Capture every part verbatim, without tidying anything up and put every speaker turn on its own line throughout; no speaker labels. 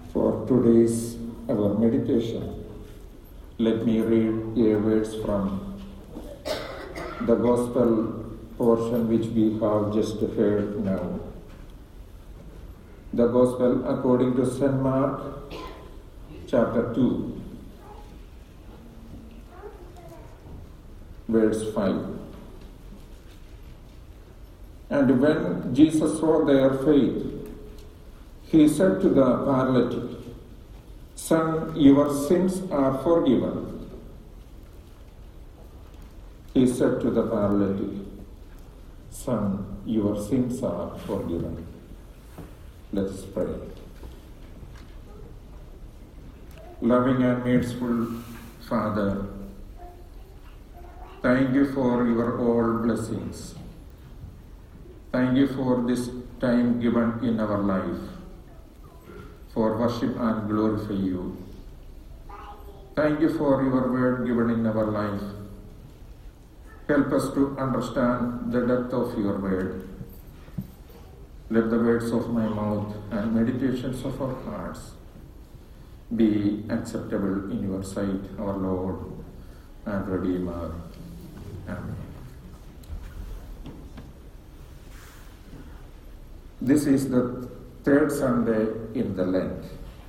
For today's our meditation, let me read a verse from the Gospel portion which we have just heard now. The Gospel according to Saint Mark, chapter two, verse five. And when Jesus saw their faith, he said to the paralytic, "Son, your sins are forgiven." He said to the paralytic, "Son, your sins are forgiven." Let us pray. Loving and merciful Father, thank you for your all blessings. Thank you for this time given in our life, for worship and glorify you. Thank you for your word given in our life. Help us to understand the depth of your word. Let the words of my mouth and meditations of our hearts be acceptable in your sight, our Lord and Redeemer. Amen. This is the third Sunday in the Lent.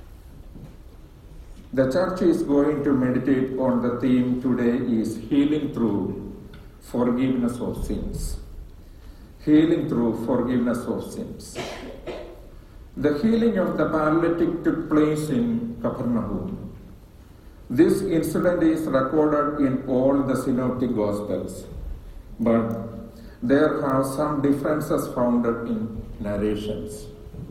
The church is going to meditate on the theme today is healing through forgiveness of sins. Healing through forgiveness of sins. The healing of the paralytic took place in Capernaum. This incident is recorded in all the synoptic gospels, but there are some differences found in narrations.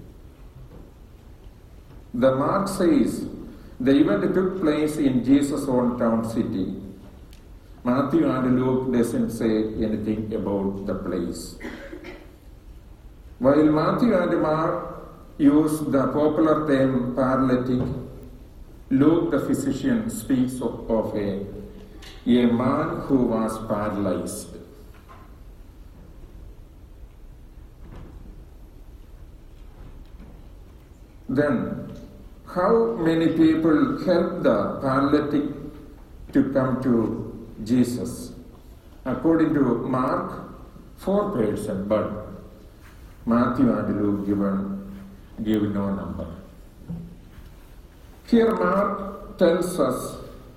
The Mark says the event took place in Jesus' own town city. Matthew and Luke doesn't say anything about the place. While Matthew and Mark use the popular term paralytic, Luke the physician speaks of, of a, a man who was paralyzed. Then, how many people helped the paralytic to come to Jesus? According to Mark, four persons, but Matthew and Luke given, give no number. Here Mark tells us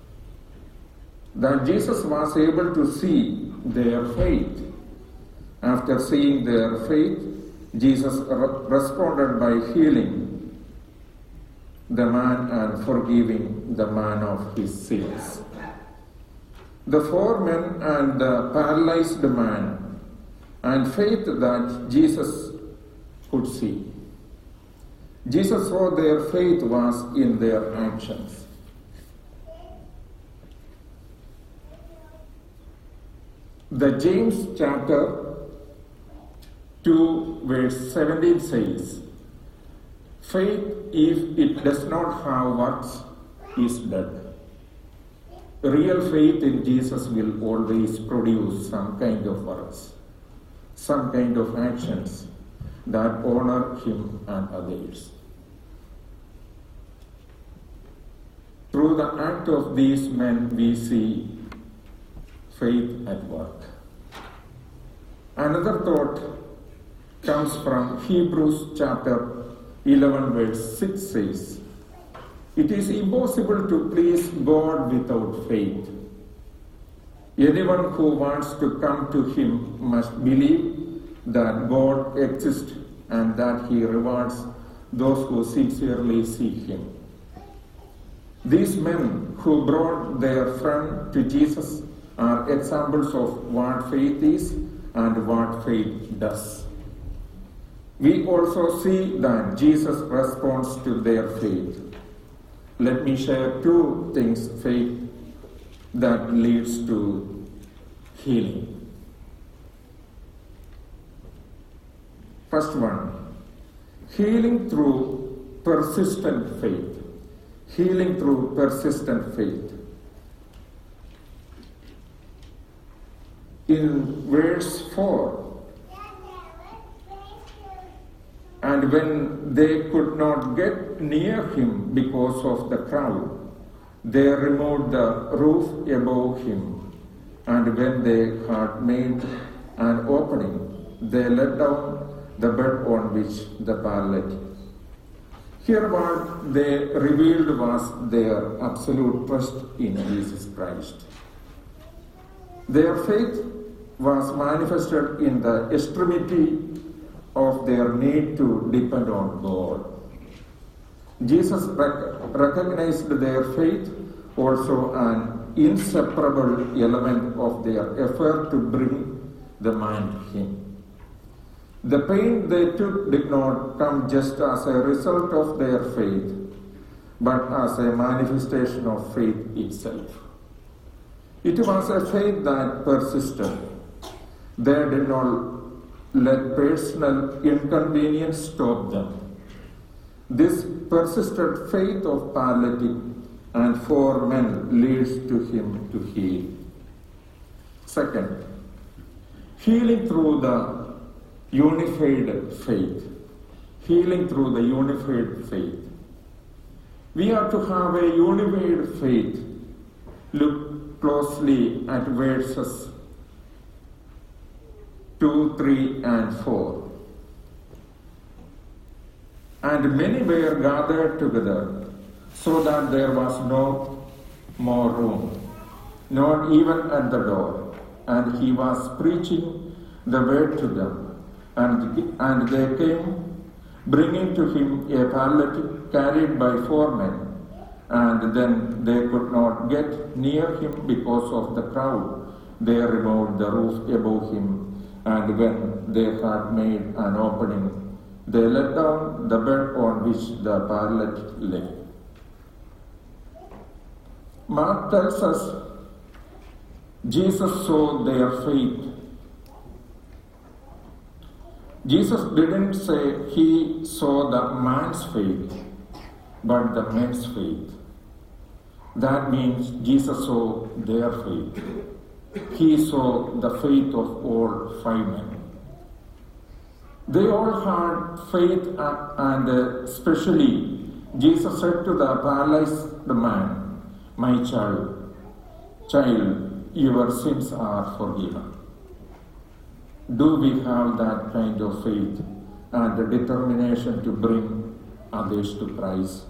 that Jesus was able to see their faith. After seeing their faith, Jesus re- responded by healing the man and forgiving the man of his sins. The four men and the paralyzed man and faith that Jesus could see. Jesus saw their faith was in their actions. The James chapter two verse seventeen says, "Faith, if it does not have works, is dead." Real faith in Jesus will always produce some kind of works, some kind of actions that honor him and others. Through the act of these men, we see faith at work. Another thought comes from Hebrews chapter eleven verse six says, "It is impossible to please God without faith. Anyone who wants to come to him must believe that God exists and that he rewards those who sincerely seek him." These men who brought their friend to Jesus are examples of what faith is and what faith does. We also see that Jesus responds to their faith. Let me share two things faith that leads to healing. First one, healing through persistent faith. Healing through persistent faith. In verse four, and when they could not get get near him because of the crowd, they removed the roof above him, and when they had made an opening, they let down the bed on which the paralytic. Here what they revealed was their absolute trust in Jesus Christ. Their faith was manifested in the extremity of their need to depend on God. Jesus rec- recognized their faith also an inseparable element of their effort to bring the man to him. The pain they took did not come just as a result of their faith, but as a manifestation of faith itself. It was a faith that persisted. They did not let personal inconvenience stop them. This persistent faith of paralytic and four men leads to him to heal. Second, healing through the unified faith. Healing through the unified faith. We are to have a unified faith. Look closely at verses two, three, and four. And many were gathered together, so that there was no more room, not even at the door. And he was preaching the word to them. And, and they came, bringing to him a paralytic carried by four men. And then they could not get near him because of the crowd. They removed the roof above him, and when they had made an opening, they let down the bed on which the paralytic lay. Mark tells us Jesus saw their faith. Jesus didn't say he saw the man's faith, but the men's faith. That means Jesus saw their faith. He saw the faith of all five men. They all had faith, and especially Jesus said to the paralyzed man, "My child, child, your sins are forgiven." Do we have that kind of faith and the determination to bring others to Christ?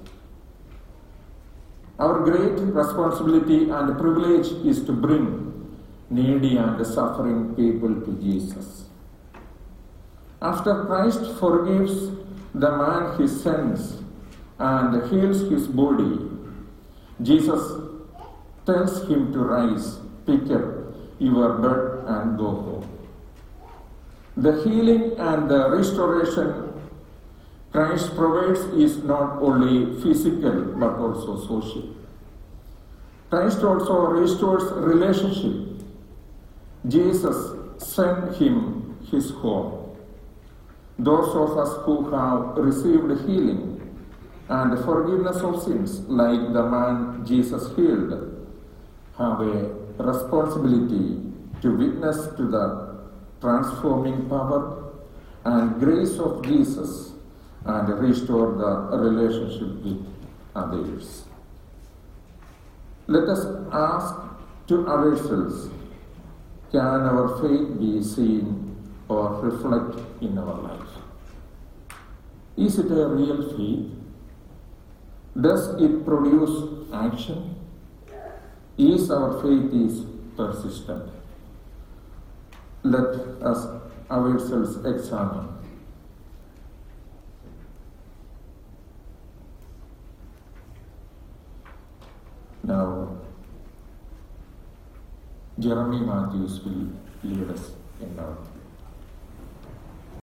Our great responsibility and privilege is to bring needy and suffering people to Jesus. After Christ forgives the man his sins and heals his body, Jesus tells him to rise, pick up your bed and go home. The healing and the restoration Christ provides is not only physical but also social. Christ also restores relationship. Jesus sent him his home. Those of us who have received healing and forgiveness of sins, like the man Jesus healed, have a responsibility to witness to the transforming power and grace of Jesus and restore the relationship with others. Let us ask to ourselves, can our faith be seen or reflect in our life? Is it a real faith? Does it produce action? Is our faith is persistent? Let us ourselves examine. Now, Jeremy Matthews will lead us in our